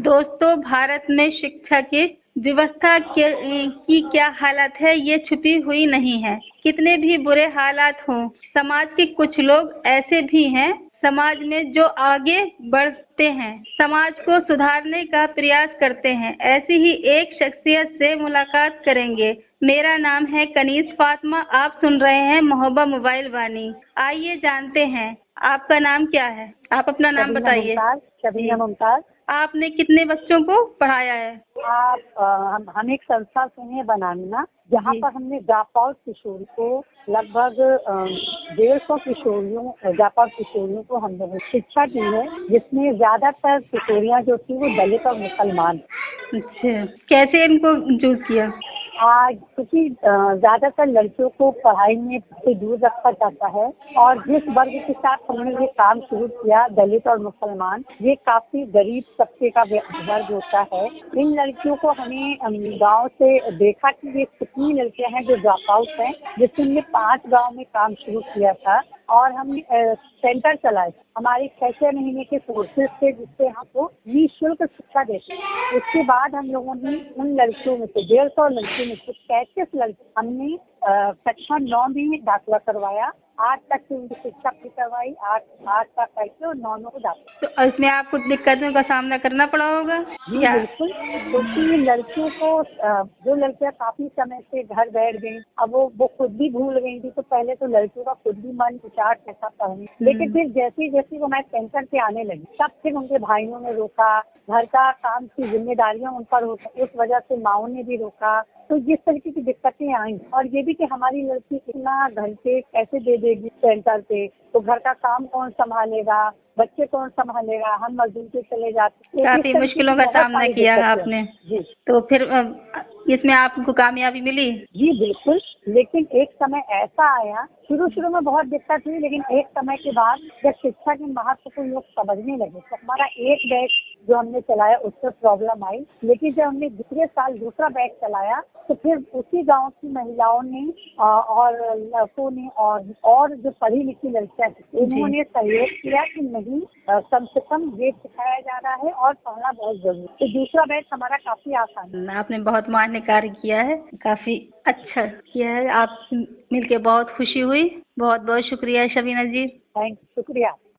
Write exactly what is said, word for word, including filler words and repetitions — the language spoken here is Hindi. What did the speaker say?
दोस्तों, भारत में शिक्षा की व्यवस्था के, की क्या हालत है ये छुपी हुई नहीं है। कितने भी बुरे हालात हों, समाज के कुछ लोग ऐसे भी हैं समाज में जो आगे बढ़ते हैं, समाज को सुधारने का प्रयास करते हैं। ऐसी ही एक शख्सियत से मुलाकात करेंगे। मेरा नाम है कनीज फातिमा। आप सुन रहे हैं मोहब्बा मोबाइल वाणी। आइए जानते हैं आपका नाम क्या है। आप अपना नाम बताइए। शबीना मुमताज। आपने कितने बच्चों को पढ़ाया है? आप आ, हम, हम एक संस्था से हैं बनाना, जहाँ पर हमने जापाउट किशोरी को लगभग डेढ़ सौ किशोरियों जापाउट किशोरियों को हम लोगों शिक्षा दी है, जिसमें ज्यादातर किशोरियाँ जो थी वो दलित और मुसलमान। अच्छा, कैसे इनको चूज किया? आज क्योंकि ज्यादातर लड़कियों को पढ़ाई में से दूर रखा जाता है, और जिस वर्ग के साथ हमने ये काम शुरू किया, दलित और मुसलमान, ये काफी गरीब तबके का वर्ग होता है। इन लड़कियों को हमें गांव से देखा कि ये कितनी लड़कियां हैं जो ड्रॉप आउट हैं, जिससे हमने पांच गांव में काम शुरू किया था और हमने सेंटर चलाए। हमारे छह छह महीने के कोर्सेज थे, जिससे हमको निःशुल्क शिक्षा देते हैं। उसके बाद हम लोगों ने उन लड़कियों में से डेढ़ सौ लड़कियों में से पैंतीस लड़की हमने कक्षा नौ में दाखिला करवाया। आठ तक की उनकी शिक्षा भी करवाई, आठ आठ तक करके और नौ में को दाखिला। तो इसमें आपको दिक्कतों का सामना करना पड़ा होगा? जी बिल्कुल, क्योंकि लड़कियों को जो लड़कियां काफी समय से घर बैठ गई, अब वो वो खुद भी भूल गई थी। तो पहले तो लड़कियों का खुद भी मन विचार कैसा पढ़ने, लेकिन फिर जैसे जैसे वो हमारे सेंटर पे आने लगी, तब फिर उनके भाइयों ने रोका, घर का काम की जिम्मेदारियां उन पर होती, उस वजह से माओ ने भी रोका। तो जिस तरीके की दिक्कतें आई, और ये भी कि हमारी लड़की इतना घंटे कैसे दे देगी सेंटर पे, तो घर का काम कौन संभालेगा, बच्चे कौन संभालेगा, हम मजदूर पे चले जाते। काफी मुश्किलों का सामना किया आपने। जी, तो फिर इसमें आपको कामयाबी मिली? जी बिल्कुल, लेकिन एक समय ऐसा आया, शुरू शुरू में बहुत दिक्कत हुई, लेकिन एक समय के बाद जब शिक्षा के महत्व को लोग समझने लगे, तो हमारा एक बैच जो हमने चलाया उससे प्रॉब्लम आई, लेकिन जब हमने दूसरे साल दूसरा बैच चलाया, तो फिर उसी गांव की महिलाओं ने और लड़कों ने और और जो पढ़ी लिखी लड़कियां थी, उन्होंने सहयोग किया कि नहीं, कम से कम ये सिखाया जा रहा है और पढ़ना बहुत जरूरी। तो दूसरा बैच हमारा काफी आसान। आपने बहुत मान्य कार्य किया है, काफी अच्छा किया है। आप मिलके बहुत खुशी हुई। बहुत बहुत शुक्रिया शबीना जी। थैंक शुक्रिया।